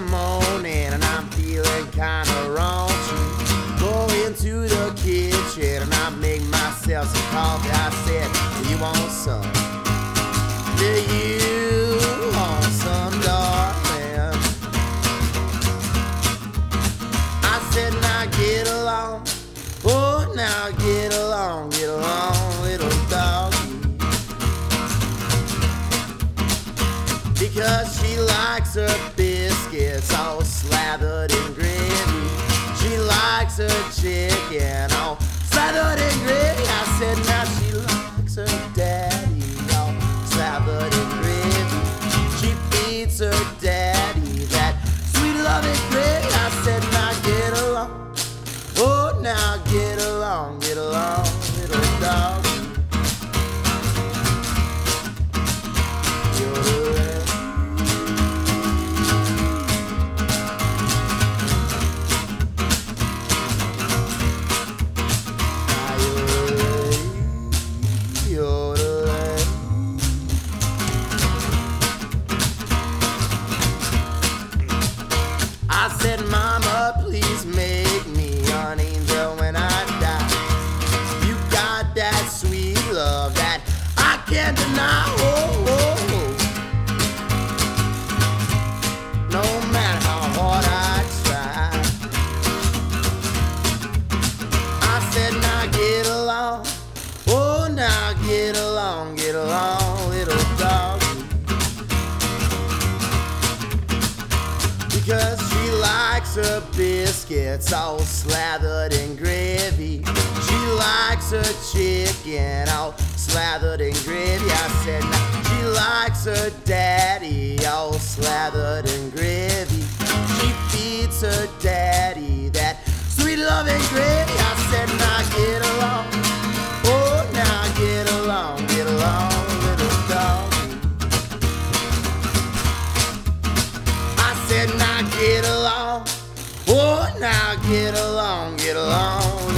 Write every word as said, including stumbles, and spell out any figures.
morning and I'm feeling kinda raunchy. Go into the kitchen and I make myself some coffee. I said, do you want some? Do you want some, darling? I said, now get along. Oh, now get along, get along, little doggy. Because she likes her biscuits all slathered in gravy. She likes her chicken all slathered in gravy. I said, now she likes her daddy all slathered in gravy. She feeds her daddy that sweet loving gravy. I said, now get along. Oh, now get along, get along, little dog. I said, Mama, please make me an angel when I die. You got that sweet love that I can't deny. Oh, oh, oh. No matter how hard I try. I said, now get along. Oh, now get along, get along, little dog. Because she likes her biscuits all slathered in gravy. She likes her chicken all slathered in gravy. I said, now she likes her daddy all slathered in gravy. She feeds her daddy that sweet loving gravy. I said, now get along. Oh, now get along, get along, little dog. I said, now get along. Oh, now get along, get along.